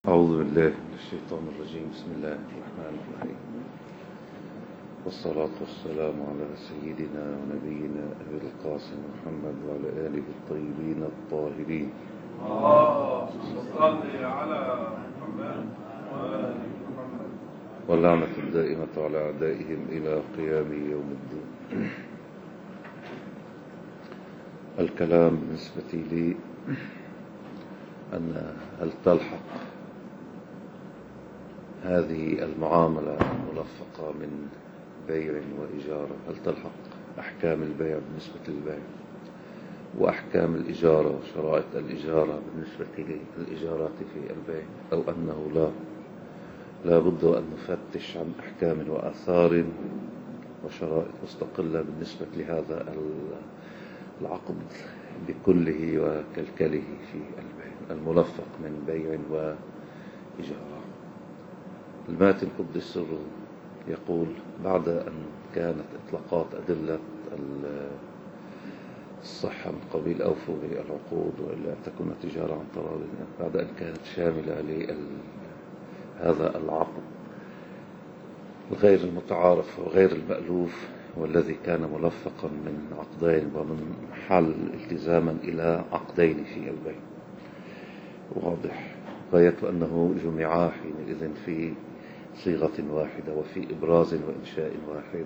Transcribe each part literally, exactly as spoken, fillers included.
أعوذ بالله من الشيطان الرجيم. بسم الله الرحمن الرحيم، والصلاة والسلام على سيدنا ونبينا أبي القاسم محمد وعلى آله الطيبين الطاهرين. اللهم صل على محمد وآل محمد، واللعنة الدائمة على أعدائهم إلى قيام يوم الدين. الكلام بالنسبة لي أن هل تلحق هذه المعاملة الملفقة من بيع وإجارة، هل تلحق أحكام البيع بالنسبة للبيع وأحكام الإجارة وشرائط الإجارة بالنسبة للإجارات في البيع، أو أنه لا لا بد أن نفتش عن أحكام وآثار وشرائط مستقلة بالنسبة لهذا العقد بكله وكلكله في البيع الملفق من بيع وإجارة. الماتن قدس سره يقول: بعد أن كانت إطلاقات أدلة الصحة من قبيل أوفوا بالعقود وإلا تكون تجارة عن تراض، بعد أن كانت شاملة لهذا العقد الغير المتعارف وغير المألوف، والذي كان ملفقا من عقدين ومن حل التزاما إلى عقدين في البيع، واضح غاية أنه جمعا حينئذ في صيغة واحدة وفي إبراز وإنشاء واحد،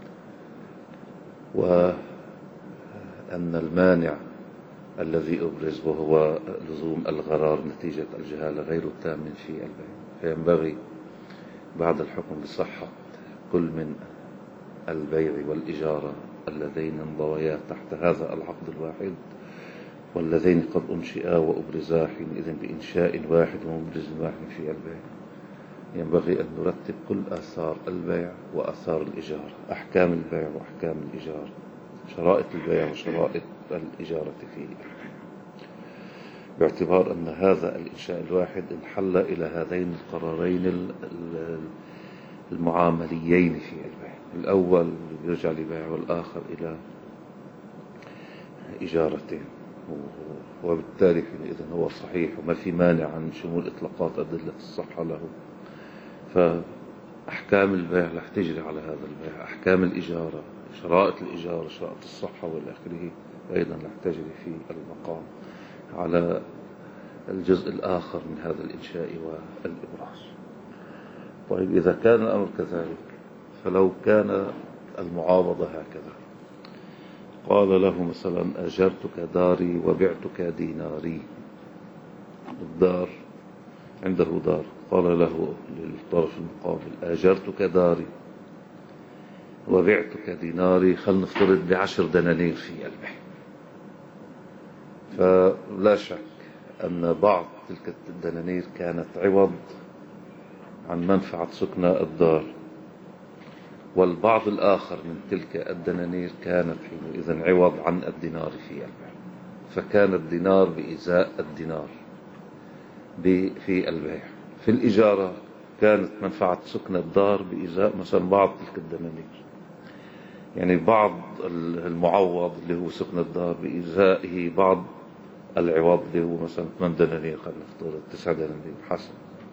وأن المانع الذي أبرز وهو لزوم الغرار نتيجة الجهالة غير تام في البيع. فينبغي بعد الحكم بصحة كل من البيع والإجارة اللذين انضويا تحت هذا العقد الواحد واللذين قد أنشئا وأبرزا حينئذ بإنشاء واحد ومبرز واحد في البيع، ينبغي أن نرتب كل آثار البيع وآثار الإجارة، أحكام البيع وأحكام الإجارة، شرائط البيع وشرائط الإجارة في البيع، باعتبار أن هذا الإنشاء الواحد انحل إلى هذين القرارين المعامليين في البيع، الأول يرجع لبيع والآخر إلى إجارته، وبالتالي حينئذ هو صحيح وما في مانع عن شمول إطلاقات أدلة الصحة له. فأحكام البيع لا تجري على هذا البيع، أحكام الإجارة شرائط الإجارة شرائط الصحة والآخره أيضا لا تجري في المقام على الجزء الآخر من هذا الإنشاء والإبراز. طيب إذا كان الأمر كذلك، فلو كان المعاوضة هكذا، قال له مثلا: أجرتك داري وبعتك ديناري، الدار عنده دار، قال له للطرف المقابل: أجرتك داري وبعتك ديناري، خلنا نفترض بعشر دنانير في البيع. فلا شك أن بعض تلك الدنانير كانت عوض عن منفعة سكنى الدار، والبعض الآخر من تلك الدنانير كانت حينئذ عوض عن الدينار في البيع، فكان الدينار بإزاء الدينار في البيع. في الإجارة كانت منفعة سكن الدار بإزاء مثلا بعض تلك الدنانير، يعني بعض المعوض اللي هو سكن الدار بإزائه بعض العوض اللي هو مثلا ثمان دنانير، خلينا نفترض تسع دنانير حسب.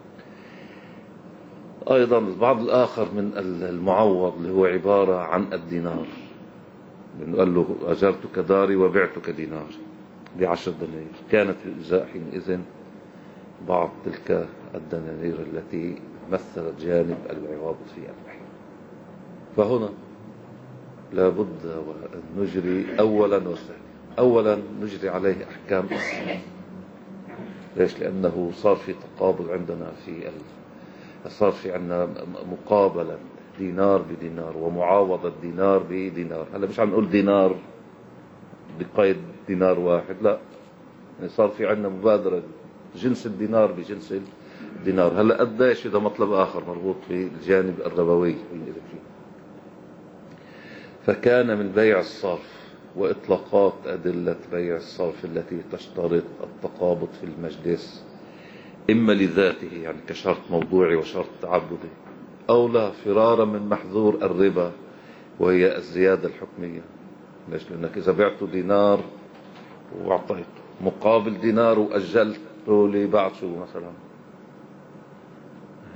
أيضا البعض الآخر من المعوض اللي هو عبارة عن الدينار، لأنه قال له: أجرتك داري وبعتك دينار بعشر دنانير، كانت الإزاء حينئذ بعض تلك الدنانير التي مثلت جانب العوض في البيع. فهنا لابد وأن نجري أولا وثانيا، أولا نجري عليه أحكام الصحة. ليش؟ لأنه صار في تقابل عندنا في صار في عندنا مقابلة دينار بدينار ومعاوضة دينار بدينار. هلا مش عم نقول دينار بقيد دينار واحد، لا، يعني صار في عندنا مبادرة جنس الدينار بجنس الدينار. هلا قديش إذا مطلب آخر مربوط بالجانب الربوي فيه. فكان من بيع الصرف وإطلاقات أدلة بيع الصرف التي تشترط التقابض في المجلس، إما لذاته يعني كشرط موضوعي وشرط تعبدي، أو لا فرارا من محذور الربا وهي الزيادة الحكمية. ليش؟ لأنك إذا بعته دينار وأعطيته مقابل دينار وأجلته لبعد شو مثلا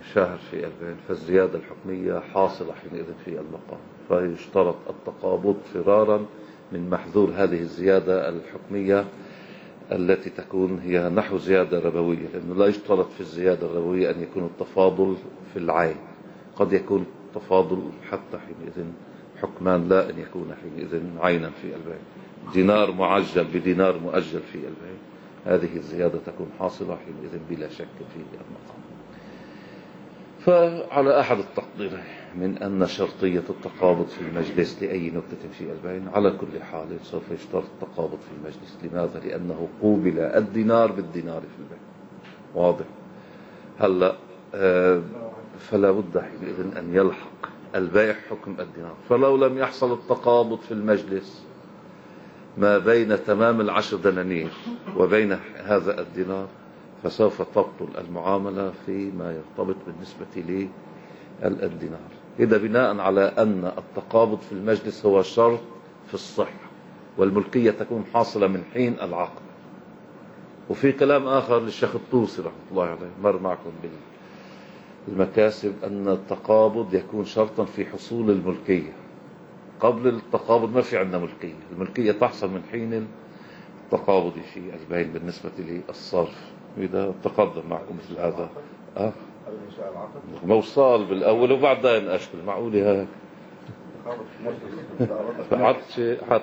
شهر في البين، فالزيادة الحكمية حاصلة حينئذ في المقام، فيشترط التقابض فرارا من محذور هذه الزيادة الحكمية التي تكون هي نحو زيادة ربوية، لأنه لا يشترط في الزيادة الربوية أن يكون التفاضل في العين، قد يكون التفاضل حتى حينئذ حكمان لا أن يكون حينئذ عينا في البين. دينار معجل بدينار مؤجل في البين، هذه الزيادة تكون حاصلة حينئذ بلا شك في المقام. فعلى أحد التقديرين من أن شرطية التقابض في المجلس لأي نكتة في البين على كل حال سوف يشترط التقابض في المجلس. لماذا؟ لأنه قوبل الدينار بالدينار في البين. واضح؟ هلأ آه فلا بد حينئذ أن يلحق البائع حكم الدينار. فلو لم يحصل التقابض في المجلس ما بين تمام العشر دنانير وبين هذا الدينار فسوف تبطل المعاملة فيما يرتبط بالنسبة للدينار. إذا بناء على أن التقابض في المجلس هو شرط في الصحة والملكية تكون حاصلة من حين العقد. وفي كلام آخر للشيخ الطوسي رحمة الله عليه مر معكم بالمكاسب أن التقابض يكون شرطا في حصول الملكية. قبل التقابض ما في عندنا ملكية، الملكية تحصل من حين التقابض في البين بالنسبة للصرف. إذا تقدم معكم مثل هذا أه؟ موصال بالأول وبعدين أشكل معقولة هيك حط شيء حط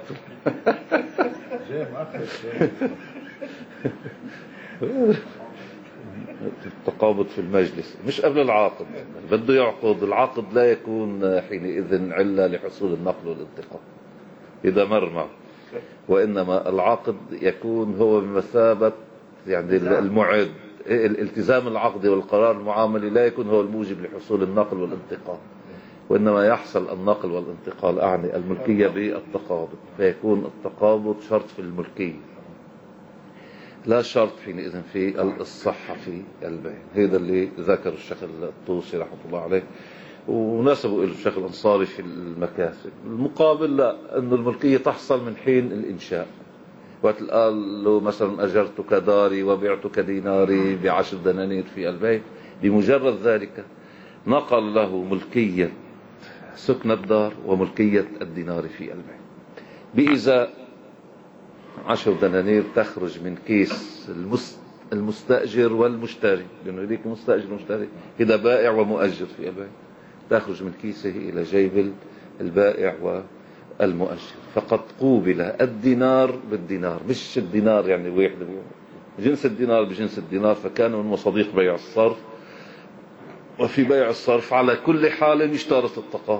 التقابض في المجلس مش قبل العقد، بده يعقد العقد لا يكون حينئذ علة لحصول النقل والانتقال إذا مر معه، وإنما العقد يكون هو بمثابة يعني المعد. الالتزام العقدي والقرار المعاملي لا يكون هو الموجب لحصول النقل والانتقال، وإنما يحصل النقل والانتقال أعني الملكية بالتقابض، فيكون التقابض شرط في الملكية لا شرط حينئذ في الصحة في البين. هذا اللي ذكر الشيخ الطوسي رحمه الله عليه ونسبه إلى الشيخ الأنصاري في المكاسب. المقابل لا، أن الملكية تحصل من حين الإنشاء. وقت قال له مثلا أجرتك داري وبعتك ديناري بعشر دنانير في البيت، بمجرد ذلك نقل له ملكية سكن الدار وملكية الدينار في البيت بإزاء عشر دنانير تخرج من كيس المستأجر والمشتري، لأنه يديك مستأجر ومشتري إذا بائع ومؤجر في البيت، تخرج من كيسه إلى جيب البائع والمؤجر. فقد قوبل الدينار بالدينار، مش الدينار يعني واحد جنس الدينار بجنس الدينار، فكان من مصاديق بيع الصرف. وفي بيع الصرف على كل حال يشترط التقابض،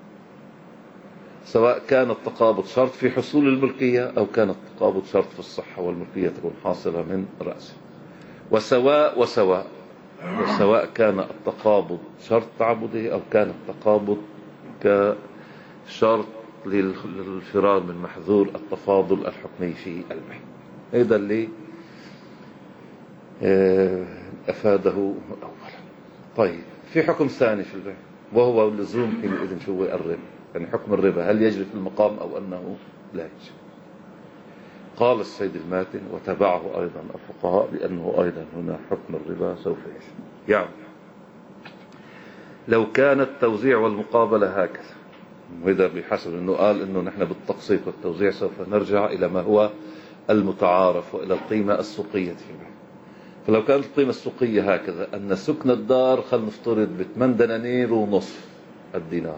سواء كان التقابض شرط في حصول الملكية أو كان التقابض شرط في الصحة والملكية تكون حاصلة من رأسه. وسواء وسواء وسواء كان التقابض شرط تعبدي أو كان التقابض كشرط للفرار من محذور التفاضل الحكمي في البيع. هذا اللي أفاده أولا. طيب في حكم ثاني في البيع وهو اللزوم حينئذ شو الربا، يعني حكم الربا هل يجري في المقام أو أنه لا يجري. قال السيد الماتن وتبعه أيضا الفقهاء بأنه أيضا هنا حكم الربا سوف يجري. يعني لو كان التوزيع والمقابلة هكذا، وإذا بحسب أنه قال أنه نحن بالتقسيط والتوزيع سوف نرجع إلى ما هو المتعارف وإلى القيمة السوقية في البيع. فلو كانت القيمة السوقية هكذا أن سكن الدار خلينا نفترض بثمان دنانير ونصف الدينار،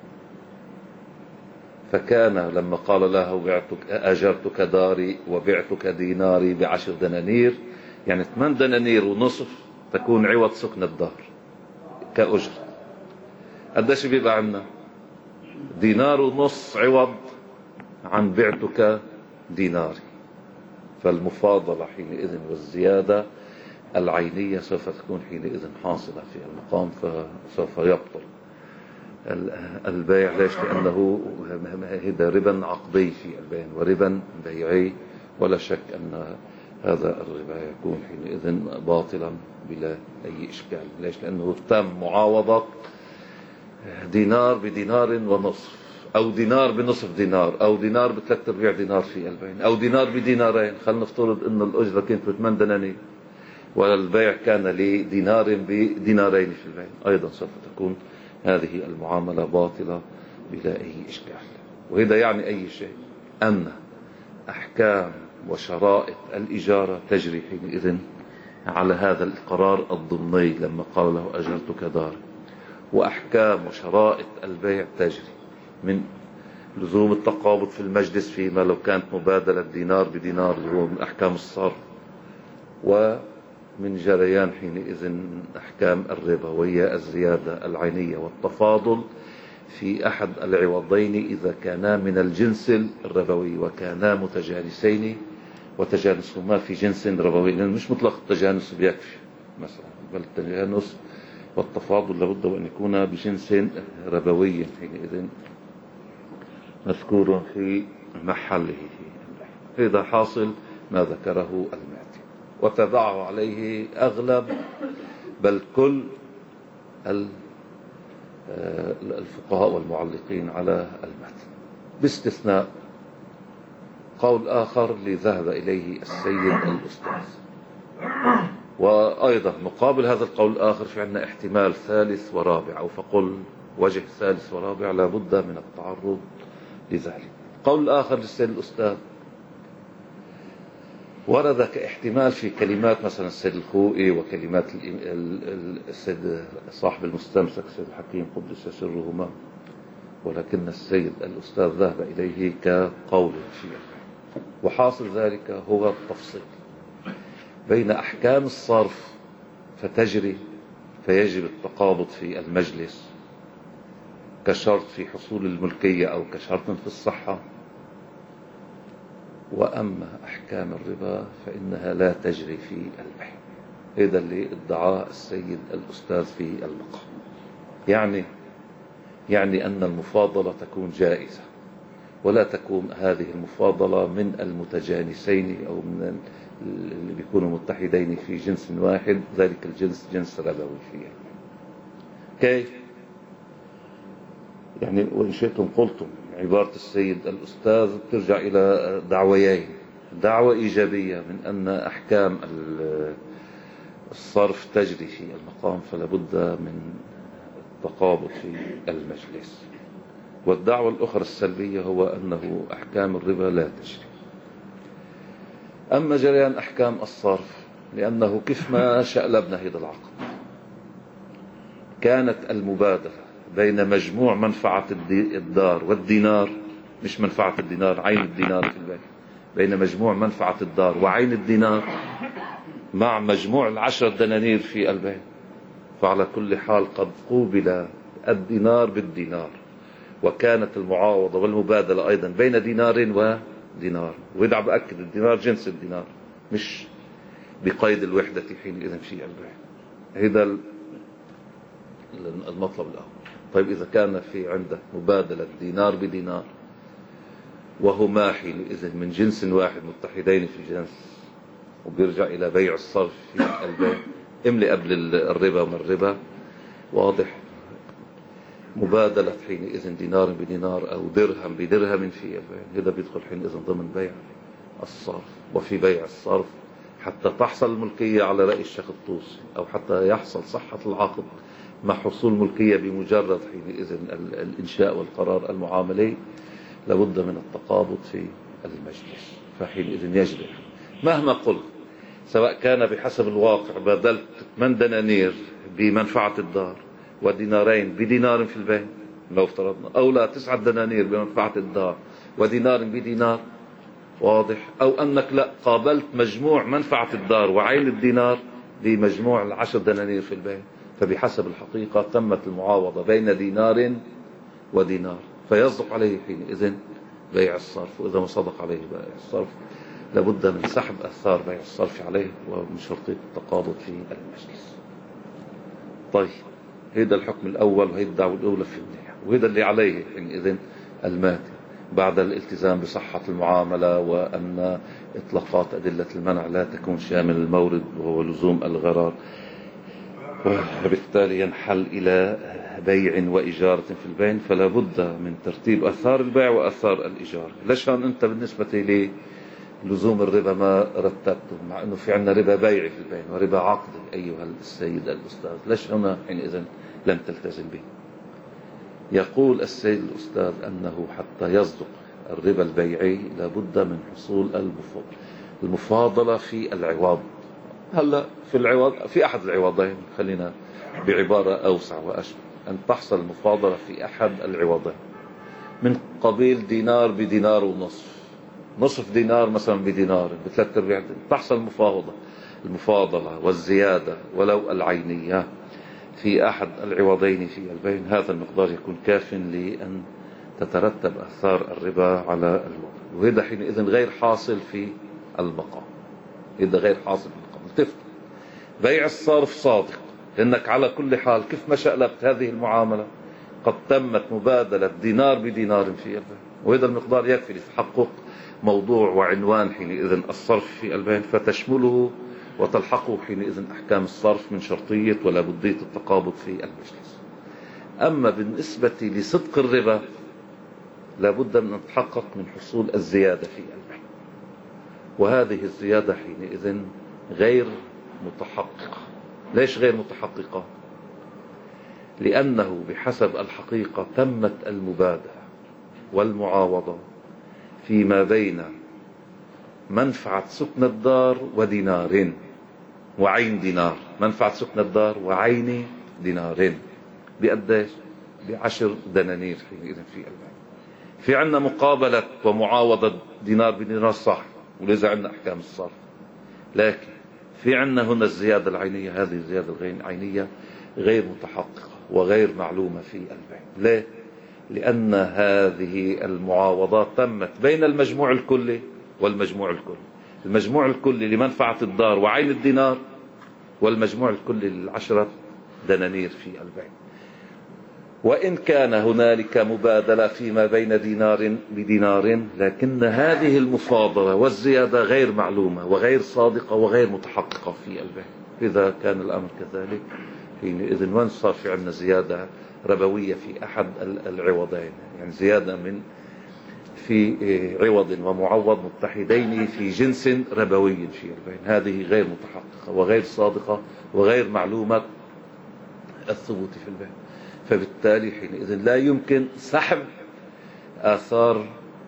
فكان لما قال له بعتك أجرتك داري وبعتك ديناري بعشر دنانير، يعني ثمان دنانير ونصف تكون عوض سكن الدار كأجر. قديش بيبقى عنا؟ دينار ونص عوض عن بعتك ديناري. فالمفاضلة حينئذ والزيادة العينية سوف تكون حينئذ حاصلة في المقام، فسوف يبطل البيع. ليش؟ لأنه هذا ربا عقدي في البيع وربا بيعي، ولا شك أن هذا الربا يكون حينئذ باطلا بلا أي إشكال. ليش؟ لأنه تم معاوضة دينار بدينار ونصف، أو دينار بنصف دينار، أو دينار بثلاث أرباع دينار في البيع، أو دينار بدينارين. خلينا نفترض أن الأجرة كانت بثمان دنانير، والبيع كان لدينار بدينارين في البيع، أيضا سوف تكون هذه المعاملة باطلة بلا أي إشكال. وهذا يعني أي شيء، أن أحكام وشرائط الإجارة تجري حينئذ على هذا القرار الضمني لما قال له أجرتك داري، وأحكام وشرائط البيع تجري من لزوم التقابض في المجلس فيما لو كانت مبادلة دينار بدينار اللي هو من أحكام الصرف، ومن جريان حينئذ أحكام الربا وهي الزيادة العينية والتفاضل في أحد العوضين إذا كانا من الجنس الربوي وكانا متجانسين وتجانسهما في جنس ربوي، لأن مش مطلق التجانس بيكفي مثلا، بل التجانس والتفاضل لابد أن يكون بجنس ربوي حينئذ مذكور في محله. إذا حاصل ما ذكره الماتي وتبعه عليه أغلب بل كل الفقهاء والمعلقين على المتن، باستثناء قول آخر لذهب إليه السيد الأستاذ. وأيضا مقابل هذا القول الآخر في عندنا احتمال ثالث ورابع، أو فقل وجه ثالث ورابع لا بد من التعرض لذلك. قول الآخر للسيد الأستاذ ورد كاحتمال في كلمات مثلا السيد الخوئي وكلمات السيد صاحب المستمسك السيد الحكيم قدس سرهما، ولكن السيد الأستاذ ذهب إليه كقول فيه. وحاصل ذلك هو التفصيل بين أحكام الصرف فتجري فيجب التقابض في المجلس كشرط في حصول الملكية أو كشرط في الصحة، وأما أحكام الربا فإنها لا تجري في البيع. هذا اللي ادعاه السيد الأستاذ في المقام. يعني يعني أن المفاضلة تكون جائزة، ولا تكون هذه المفاضلة من المتجانسين أو من اللي بيكونوا متحدين في جنس واحد، ذلك الجنس جنس ربوي فيه. كيف؟ يعني وإن شئتم قلتم عبارة السيد الأستاذ ترجع إلى دعويين: دعوة إيجابية من أن أحكام الصرف تجري في المقام فلا بد من التقابض في المجلس، والدعوة الأخرى السلبية هو أنه أحكام الربا لا تجري. أما جريان أحكام الصرف لأنه كيف ما شألبنا هذا العقد كانت المبادلة بين مجموع منفعة الدار والدينار، مش منفعة الدينار عين الدينار في البيع، بين مجموع منفعة الدار وعين الدينار مع مجموع العشر دنانير في البيع، فعلى كل حال قد قوبل الدينار بالدينار، وكانت المعاوضة والمبادلة أيضا بين دينار ودينار. ويدع بأكد الدينار جنس الدينار مش بقيد الوحدة حينئذ في البيع. هذا المطلب الأول. طيب إذا كان في عندك مبادلة دينار بدينار وهما حينئذ من جنس واحد متحدين في الجنس، وبيرجع إلى بيع الصرف في البيع، املي قبل الربا من الربا، واضح؟ مبادلة حينئذ دينار بدينار أو درهم بدرهم في البيع، هذا بيدخل حينئذ ضمن بيع الصرف. وفي بيع الصرف حتى تحصل الملكية على رأي الشيخ الطوسي أو حتى يحصل صحة العقد مع حصول ملكية بمجرد حينئذ الإنشاء والقرار المعاملي لابد من التقابض في المجلس، فحينئذ يجري مهما قلت، سواء كان بحسب الواقع بدلت من دنانير بمنفعة الدار ودينارين بدينار في البيع لو افترضنا، أو لا تسعة دنانير بمنفعة الدار ودينار بدينار، واضح؟ أو أنك لا قابلت مجموع منفعة الدار وعين الدينار بمجموع العشر دنانير في البيع، فبحسب الحقيقة تمت المعاوضة بين دينار ودينار، فيصدق عليه حينئذ بيع الصرف. وإذا ما صدق عليه بيع الصرف لابد من سحب أثار بيع الصرف عليه ومن شرطية التقابض في المجلس. طيب هذا الحكم الأول وهي الدعوة الأولى في النية، وهذا اللي عليه حينئذ الماتي بعد الالتزام بصحة المعاملة وأن إطلاقات أدلة المنع لا تكون شامل المورد وهو لزوم الغرار، وبالتالي ينحل إلى بيع وإجارة في البين، فلا بد من ترتيب أثار البيع وأثار الإجارة. ليش هون أنت بالنسبة لي لزوم الربا ما رتبته، مع أنه في عندنا ربا بيعي في البيع وربا عقدي أيها السيد الأستاذ، ليش هنا حينئذ لم تلتزم به؟ يقول السيد الأستاذ أنه حتى يصدق الربا البيعي لابد من حصول المفاضلة في العوض. هلا في العوض في أحد العوضين، خلينا بعبارة أوسع وأشمل، أن تحصل المفاضلة في أحد العوضين من قبيل دينار بدينار ونصف، نصف دينار مثلا بدينار، بثلاث ارباع دينار، تحصل المفاوضة المفاضلة والزيادة ولو العينية في أحد العوضين في البين، هذا المقدار يكون كاف لأن تترتب آثار الربا على الوضع، وهذا حينئذ غير حاصل في المقام. هذا غير حاصل في المقام. التفت بيع الصارف صادق، لأنك على كل حال كيف ما شقلبت هذه المعاملة قد تمت مبادلة دينار بدينار في البين، وهذا المقدار يكفي لتحقق موضوع وعنوان حينئذ الصرف في البين، فتشمله وتلحقه حينئذ أحكام الصرف من شرطية ولا بدية التقابض في المجلس. أما بالنسبة لصدق الربا لابد من أن تتحقق من حصول الزيادة في البيع، وهذه الزيادة حينئذ غير متحققة. ليش غير متحققة؟ لأنه بحسب الحقيقة تمت المبادلة والمعاوضة فيما بين منفعة سكن الدار ودينار وعين دينار، منفعة سكن الدار وعين دينار بقديش؟ بعشر دنانير حينئذ في البيع. في عنا مقابلة ومعاوضة دينار بدينار صح، ولذا عنا أحكام الصرف، لكن في عنا هنا الزيادة العينية، هذه الزيادة العينية غير متحققة وغير معلومة في البيع. ليه؟ لأن هذه المعاوضات تمت بين المجموع الكلي والمجموع الكلي، المجموع الكلي لمنفعة الدار وعين الدينار، والمجموع الكلي للعشرة دنانير في البيع. وإن كان هنالك مبادلة فيما بين دينار بدينار، لكن هذه المفاضلة والزيادة غير معلومة وغير صادقة وغير متحققة في البيع. إذا كان الأمر كذلك حينئذ وين صار في عندنا زيادة ربوية في أحد العوضين، يعني زيادة من في عوض ومعوض متحدين في جنس ربوي في البيع، هذه غير متحققة وغير صادقة وغير معلومة الثبوت في البيع. فبالتالي حينئذ لا يمكن سحب آثار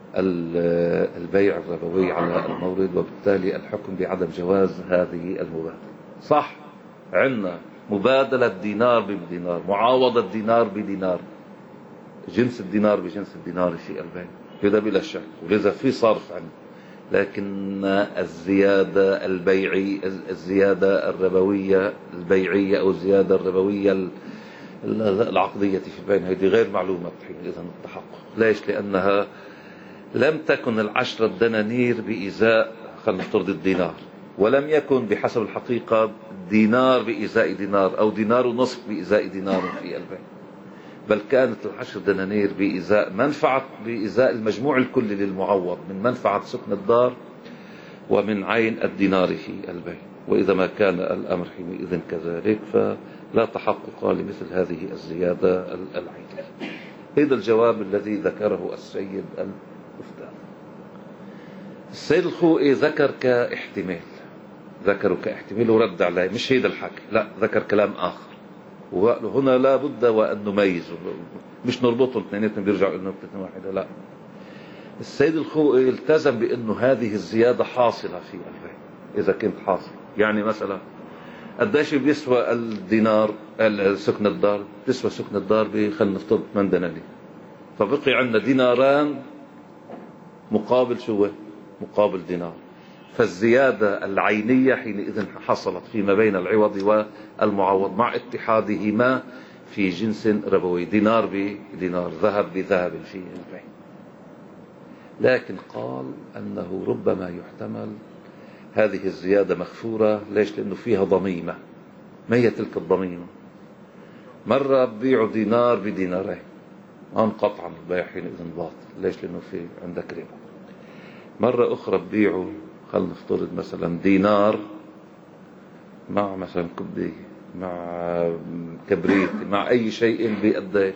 البيع الربوي على المورد، وبالتالي الحكم بعدم جواز هذه المبادلة. صح عندنا مبادلة دينار بدينار، معاوضة دينار بدينار، جنس الدينار بجنس الدينار في البيع، هذا بلا شك، ولذا في صرف عنه، لكن الزيادة البيعية، الزيادة الربوية البيعية أو الزيادة الربوية العقدية في البيع هذه غير معلومة حينئذ التحقق. ليش؟ لأنها لم تكن العشرة دنانير بإزاء خلينا نفترض الدينار، ولم يكن بحسب الحقيقة دينار بإزاء دينار أو دينار ونصف بإزاء دينار في البيع، بل كانت العشر دنانير بإزاء منفعة بإزاء المجموع الكلي للمعوض من منفعة سكن الدار ومن عين الدينار في البيع. وإذا ما كان الأمر حينئذ كذلك فلا تحقق لمثل هذه الزيادة العينية. هذا الجواب الذي ذكره السيد الأستاذ. السيد الخوئي ذكر كاحتمال، ذكره كاحتمال ورد عليه، مش هيدا الحكي، لا ذكر كلام آخر، وهنا لا بد وأن نميز، مش نربطهم اثنيناتهم بيرجعوا إنه اثنين واحدة، لا. السيد الخوئي التزم بأنه هذه الزيادة حاصلة في البيع إذا كنت حاصل. يعني مثلا قديش بيسوى الدينار سكن الدار؟ بيسوى سكن الدار بخلنا نفترض ثمانية دنانير، فبقي عندنا ديناران مقابل شو؟ مقابل دينار، فالزيادة العينية حينئذ حصلت فيما بين العوض والمعوض مع اتحادهما في جنس ربوي، دينار بدينار، ذهب بذهب في البيع. لكن قال أنه ربما يحتمل هذه الزيادة مغفورة. ليش؟ لأنه فيها ضميمة. ما هي تلك الضميمة؟ مرة ببيعوا دينار بدينارين، هون قطعا البيع حينئذ باطل. ليش؟ لأنه في عندك ربا. مرة أخرى ببيعوا خلنا نفترض مثلا دينار مع مثلا كبدية مع كبريت مع أي شيء بقديش؟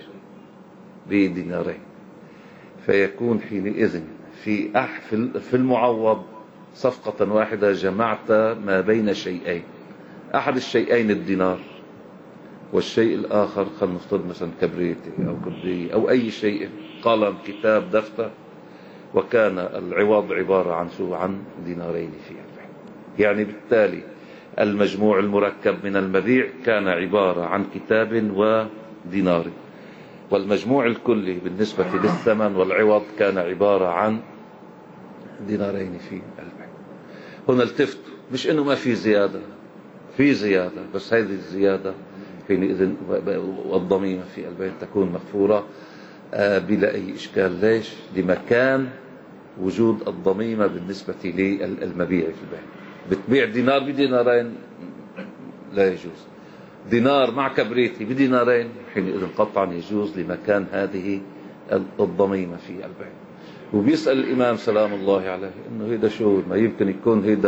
بدينارين، فيكون حينئذ في أح في المعوض صفقة واحدة جمعت ما بين شيئين، أحد الشيئين الدينار، والشيء الآخر خلينا نفترض مثلا كبريتي أو كبرية أو أي شيء، قلم، كتاب، دفتر، وكان العوض عبارة عن شو؟ عن دينارين في البيع. يعني بالتالي المجموع المركب من المبيع كان عبارة عن كتاب ودينار، والمجموع الكلي بالنسبة للثمن والعوض كان عبارة عن دينارين في البيع. هنا التفت، مش انه ما في زيادة، في زيادة، بس هذه الزيادة حينئذ والضميمة في البيع تكون مغفورة بلا أي إشكال. ليش؟ لمكان وجود الضميمة بالنسبة للمبيع في البيع. بتبيع دينار بدينارين لا يجوز، دينار مع كبريتي بدينارين حينئذ قطعا يجوز لمكان هذه الضميمة في البيع. وبيسأل الإمام سلام الله عليه إنه هيدا شو ما يمكن يكون هيدا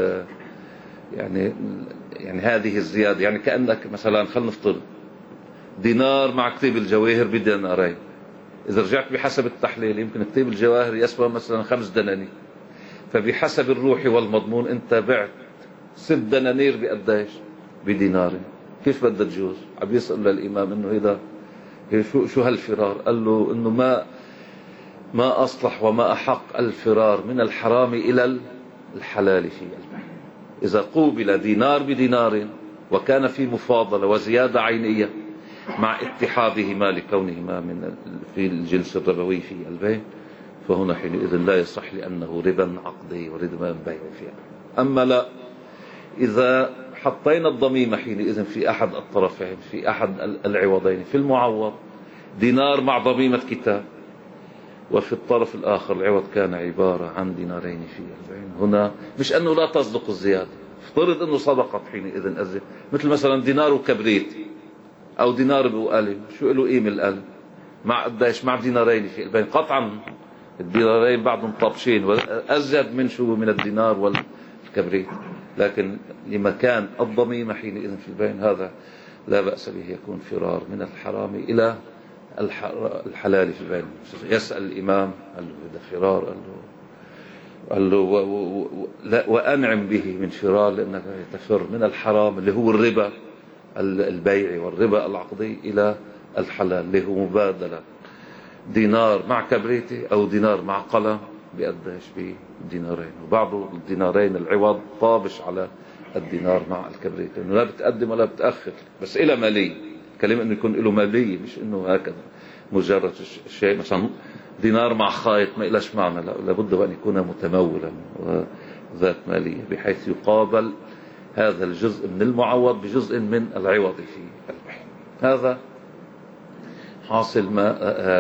يعني يعني هذه الزيادة، يعني كأنك مثلا خلينا نفترض دينار مع كتاب الجواهر بدينارين، إذا رجعت بحسب التحليل يمكن كتاب الجواهر يسوى مثلا خمس دنانير، فبحسب الروح والمضمون أنت بعت ست دنانير بقديش؟ بدينار. كيف بدها تجوز؟ عم يسأل للإمام إنه هيدا شو شو هالفرار؟ قال له إنه ما ما أصلح وما أحق الفرار من الحرام إلى الحلال في البيع. إذا قوبل دينار بدينار وكان في مفاضلة وزيادة عينية مع اتحادهما لكونهما من في الجنس الربوي في البيع، فهنا حينئذ لا يصح لأنه ربا عقدي وربا بيع فيها. أما لا، إذا حطينا الضميمة حينئذ في أحد الطرفين، في أحد العوضين، في المعوض دينار مع ضميمة كتاب، وفي الطرف الآخر العوض كان عبارة عن دينارين في البيع، هنا مش أنه لا تصدق الزيادة، افترض أنه صدقت حينئذ الزيادة، مثل مثلا دينار وكبريت أو دينار بقلم، شو له قيمة القلم مع قديش؟ مع دينارين في البيع، قطعا الدينارين بعضهم طابشين وأزيد من شو؟ من الدينار والكبريت. لكن لمكان الضميمة حينئذ في البيع هذا لا بأس به، يكون فرار من الحرام إلى الحلال في البيع. يسأل الإمام قال له هذا فرار، قال له قال له و و و لا وأنعم به من فرار، لأنك تفر من الحرام اللي هو الربا البيعي والربا العقدي إلى الحلال اللي هو مبادلة دينار مع كبريتي أو دينار مع قلم بقديش؟ بدينارين، وبعض الدينارين العوض طابش على الدينار مع الكبريت، انه لا بتقدم ولا بتأخر، بس إلى مالية. كلمة انه يكون له مالية، مش انه هكذا مجرد شيء مثلا دينار مع خايط ما إلاش معنى، لا، لابد أن يكون متمولا وذات مالية بحيث يقابل هذا الجزء من المعوض بجزء من العوض في البيع. هذا حاصل ما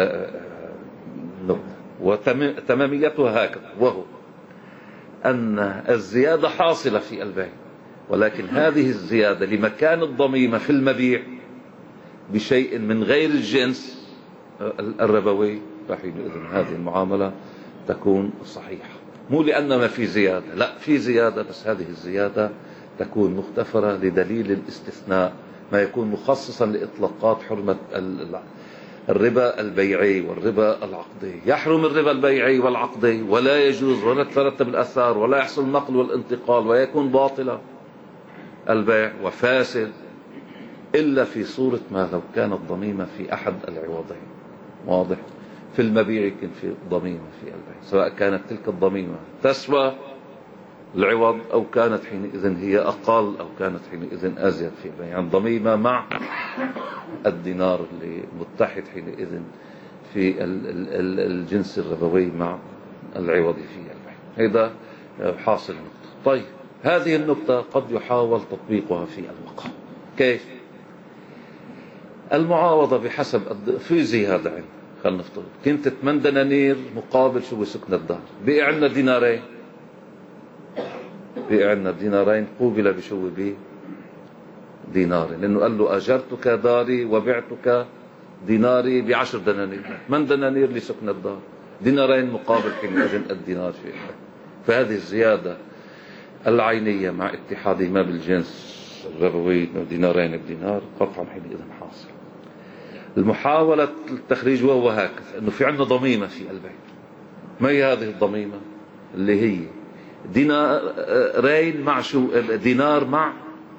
نقطة، وتماميتها هكذا، وهو أن الزيادة حاصلة في البيع، ولكن هذه الزيادة لمكان الضميمة في المبيع بشيء من غير الجنس الربوي، فحينئذ هذه المعاملة تكون صحيحة، مو لأن ما في زيادة، لا، في زيادة، بس هذه الزيادة تكون مغتفرة لدليل الاستثناء، ما يكون مخصصا لإطلاقات حرمة الربا البيعي والربا العقدي. يحرم الربا البيعي والعقدي ولا يجوز ولا تترتب الأثار ولا يحصل النقل والانتقال ويكون باطلا البيع وفاسد، إلا في صورة ما لو كانت ضميمة في أحد العوضين. واضح؟ في المبيع يمكن في ضميمة في البيع، سواء كانت تلك الضميمة تسوى العوض أو كانت حينئذ هي أقل أو كانت حينئذ أزيد في البيع، يعني ضميمة مع الدينار اللي متحد حينئذ في الجنس الربوي مع العوض في البيع. هذا حاصل نقطة. طيب، هذه النقطة قد يحاول تطبيقها في المقام. كيف؟ المعاوضة بحسب في زيادة عندنا، خلينا نفترض كنت ثمانية دنانير مقابل شو سكن الدار، بقي عندنا دينارين، بقي عندنا دينارين قوبل بشو بدينار، لأنه قال له أجرتك داري وبعتك ديناري بعشر دنانير، ثمان دنانير لسكن الدار، دينارين مقابل حينئذ الدينار في الحال. فهذه الزيادة العينية مع اتحادهما بالجنس الربوي دينارين بدينار قطعا حينئذ حاصل. المحاولة التخريج وهو هكذا، أنه في عندنا ضميمة في البيع. ما هي هذه الضميمة؟ اللي هي دينارين مع شو؟ دينار مع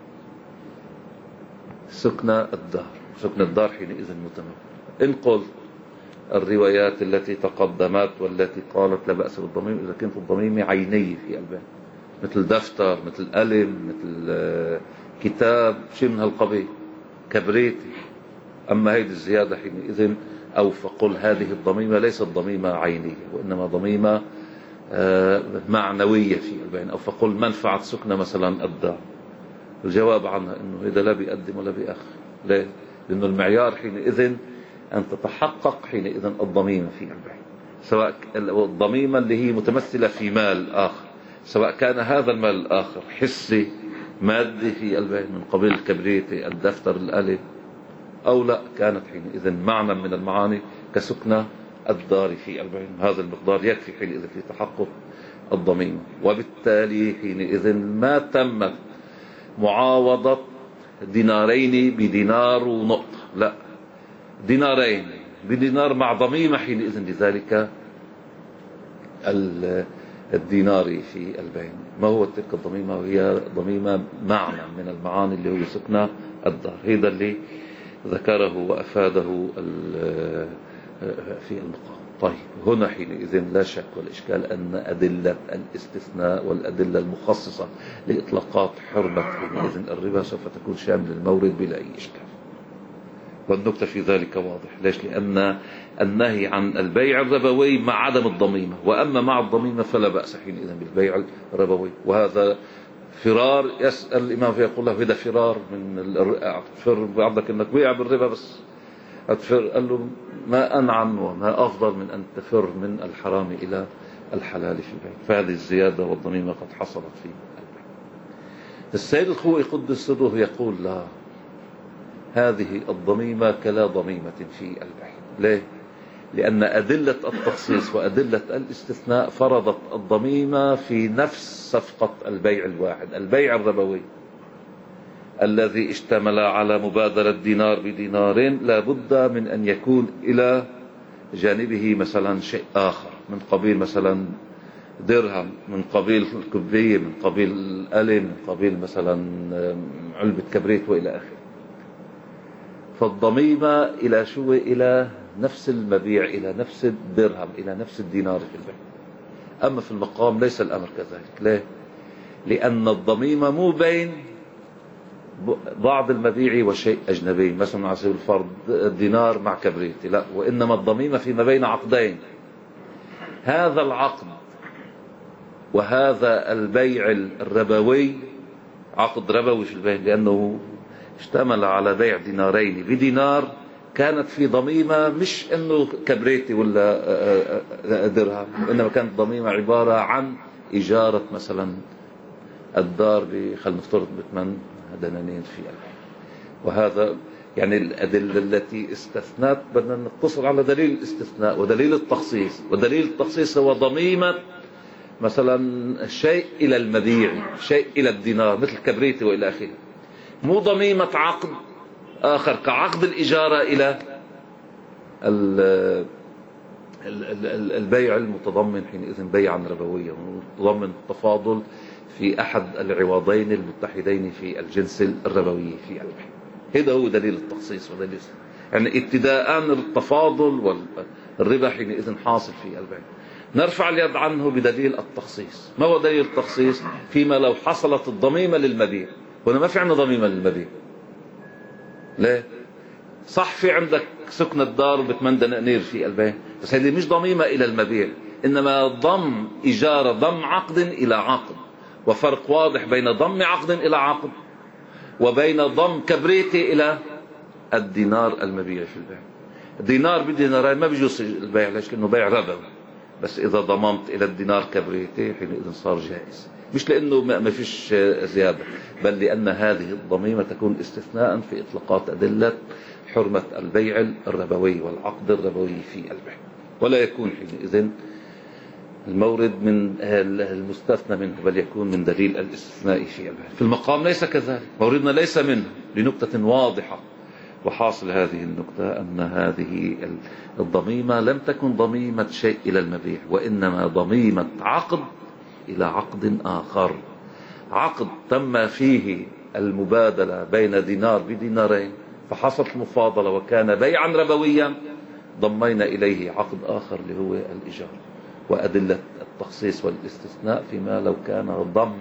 سكن الدار. سكن الدار حينئذ متمول. إن قلت الروايات التي تقدمت والتي قالت لا بأس بالضميم إذا كانت الضميمة عينية في الباب، مثل دفتر، مثل قلم، مثل كتاب، شيء من هالقبيل، كبريتي. أما هذه الزيادة حينئذ أو فقل هذه الضميمة ليست ضميمة عينية وإنما ضميمة معنوية في البين، أو فقل منفعة سكنة مثلا الدار. الجواب عنها أنه هذا لا بيقدم ولا بيأخر. ليه؟ لأنه المعيار حينئذ أن تتحقق حينئذ الضميمة في البين، سواء الضميمة اللي هي متمثلة في مال آخر، سواء كان هذا المال الآخر حسي مادي في البين من قبيل الكبريت الدفتر القلم، أو لا كانت حينئذ معنى من المعاني كسكنة الدار في البين. هذا المقدار يكفي حينئذ في تحقق الضميمة. وبالتالي حينئذ ما تمت معاوضة دينارين بدينار ونقطة، لا، دينارين بدينار مع ضميمة حينئذ لذلك الديناري في البين. ما هو تلك الضميمة؟ وهي ضميمة معنى من المعاني اللي هو سكنة الدار. هذا اللي ذكره وأفاده في المقام. طيب هنا حينئذ لا شك ولا إشكال أن أدلة الاستثناء والأدلة المخصصة لإطلاقات حرمة حينئذ الربا سوف تكون شامل المورد بلا أي إشكال. والنكتة في ذلك واضح. ليش؟ لأن النهي عن البيع الربوي مع عدم الضميمة، وأما مع الضميمة فلا بأس حينئذ بالبيع الربوي. وهذا فرار، يسأل الإمام فيقول له هذا فرار من الرقع، تفر بعضك أنك بيع بالربا بس أتفر. قال له ما أنعم وما أفضل من أن تفر من الحرام إلى الحلال في البيع. فهذه الزيادة والضميمة قد حصلت في البيع. السيد الخوئي قدس سره يقول لا، هذه الضميمة كلا ضميمة في البيع. ليه؟ لأن أدلة التخصيص وأدلة الاستثناء فرضت الضميمة في نفس صفقة البيع الواحد، البيع الربوي الذي اشتمل على مبادرة دينار بدينار، لا بد من أن يكون إلى جانبه مثلا شيء آخر من قبيل مثلا درهم، من قبيل كبية، من قبيل القلم، من قبيل مثلا علبة كبريت وإلى آخره. فالضميمة إلى شو؟ إلى نفس المبيع، إلى نفس الدرهم، إلى نفس الدينار في البيع. أما في المقام ليس الأمر كذلك. ليه؟ لأن الضميمة مو بين بعض المبيع وشيء أجنبي، مثلا على سبيل الفرض الدينار مع كبريت، لا، وإنما الضميمة فيما بين عقدين. هذا العقد وهذا البيع الربوي عقد ربوي في البيع، لأنه اشتمل على بيع دينارين بدينار، كانت في ضميمة مش انه كبريتي ولا درهم، وانما كانت ضميمة عبارة عن اجارة مثلا الدار خلينا نفترض بثمان دنانير في البيع. وهذا يعني الأدلة التي استثنت بدنا نقتصر على دليل الاستثناء ودليل التخصيص. ودليل التخصيص هو ضميمة مثلا شيء إلى المبيع، شيء إلى الدينار مثل كبريتي وإلى آخره، مو ضميمة عقد آخر كعقد الإجارة إلى البيع المتضمن حينئذ بيعا ربويا، متضمن التفاضل في أحد العوضين المتحدين في الجنس الربوي في البيع. هذا هو دليل التخصيص ودليل يعني ابتداء التفاضل والربا حينئذ حاصل في البيع. نرفع اليد عنه بدليل التخصيص. ما هو دليل التخصيص؟ فيما لو حصلت الضميمة للمبيع. هنا ما في عندنا ضميمة للمبيع. ليه؟ صح في عندك سكن الدار بثمان دنانير في البيع، بس هذه مش ضميمة إلى المبيع، إنما ضم إجارة، ضم عقد إلى عقد. وفرق واضح بين ضم عقد إلى عقد وبين ضم كبريتي إلى الدينار المبيع في البيع. الدينار بدينارين ما بيجوز البيع، ليش؟ لأنه بيع ربوي. بس إذا ضممت إلى الدينار كبريتي حينئذ صار جائز، مش لأنه ما فيش زيادة، بل لأن هذه الضميمة تكون استثناء في إطلاقات أدلة حرمة البيع الربوي والعقد الربوي في البيع، ولا يكون حينئذ المورد من المستثنى منه، بل يكون من دليل الاستثناء في البيع. في المقام ليس كذلك، موردنا ليس منه لنكتة واضحة. وحاصل هذه النكتة أن هذه الضميمة لم تكن ضميمة شيء إلى المبيع، وإنما ضميمة عقد إلى عقد آخر، عقد تم فيه المبادلة بين دينار بدينارين فحصلت المفاضلة وكان بيعا ربويا، ضمينا إليه عقد آخر اللي هو الإيجار. وأدلة التخصيص والاستثناء فيما لو كان ضم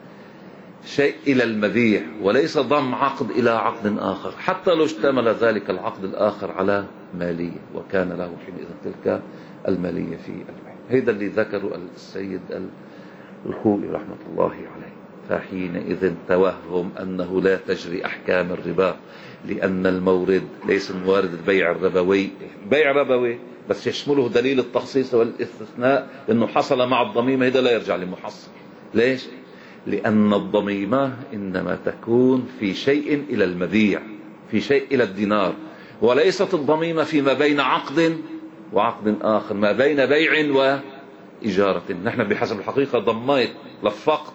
شيء إلى المبيع وليس ضم عقد إلى عقد آخر، حتى لو اشتمل ذلك العقد الآخر على مالية وكان له حينئذ تلك المالية في البيع. هذا اللي ذكره السيد الخوئي رحمة الله عليه. فحينئذ توهم أنه لا تجري أحكام الربا لأن المورد ليس موارد البيع الربوي، بيع ربوي بس يشمله دليل التخصيص والاستثناء لأنه حصل مع الضميمة، هذا لا يرجع لمحصل. ليش؟ لأن الضميمة إنما تكون في شيء إلى المبيع، في شيء إلى الدينار، وليست الضميمة فيما بين عقد وعقد آخر، ما بين بيع وإجارة. نحن بحسب الحقيقة ضميت لفقت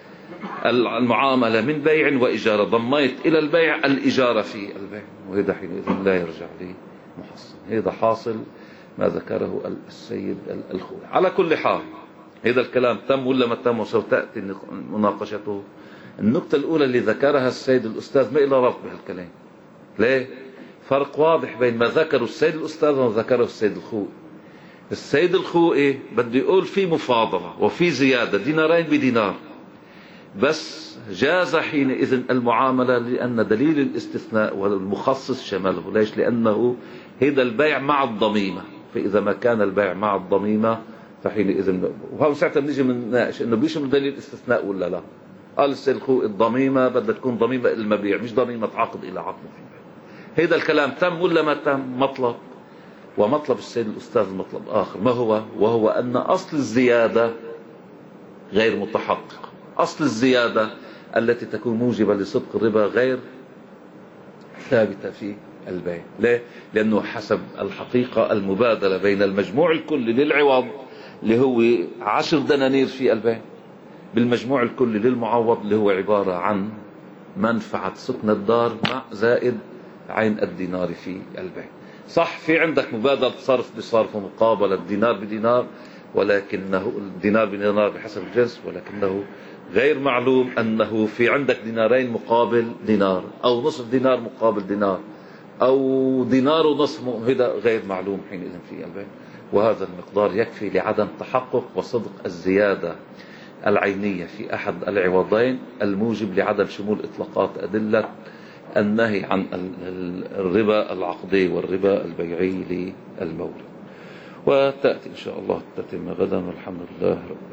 المعاملة من بيع وإجارة، ضميت إلى البيع الإجارة في البيع، وهذا حينئذ لا يرجع لمحصل. هذا حاصل ما ذكره السيد الخوئي. على كل حال هذا الكلام تم ولا ما تم وسوف تأتي مناقشته. النقطة الأولى اللي ذكرها السيد الأستاذ ما إلى ربط بهالكلام. ليه؟ فرق واضح بين ما ذكره السيد الأستاذ وما ذكره السيد الخوئي. السيد الخوئي بده يقول في مفاضلة وفي زيادة دينارين بدينار، بس جاز حينئذ المعاملة لأن دليل الاستثناء والمخصص شمله. ليش؟ لأنه هذا البيع مع الضميمة، فإذا ما كان البيع مع الضميمة فحينئذ، وهو ساعتها بنيجي بنناقش انه بيشمل دليل الاستثناء ولا لا. قال السيد الخوئي الضميمة بدها تكون ضميمة المبيع مش ضميمة عقد إلى عقد. هذا الكلام تم ولا ما تم؟ مطلب. ومطلب السيد الأستاذ مطلب آخر، ما هو؟ وهو أن أصل الزيادة غير متحقق. أصل الزيادة التي تكون موجبة لصدق الربا غير ثابتة في البيع. ليه؟ لأنه حسب الحقيقة المبادلة بين المجموع الكلي للعوض اللي هو عشر دنانير في البيع بالمجموع الكلي للمعوض اللي هو عبارة عن منفعة سكن الدار مع زائد عين الدينار في البيع. صح في عندك مبادلة صرف بصرف ومقابلة دينار بدينار، ولكنه الدينار بدينار بحسب الجنس، ولكنه غير معلوم أنه في عندك دينارين مقابل دينار أو نصف دينار مقابل دينار أو دينار ونصف، هذا غير معلوم حينئذ في البيع. وهذا المقدار يكفي لعدم تحقق وصدق الزيادة العينية في أحد العوضين الموجب لعدم شمول إطلاقات أدلة النهي عن الربا العقدي والربا البيعي للمورد. وتأتي إن شاء الله تتم غدا والحمد لله رب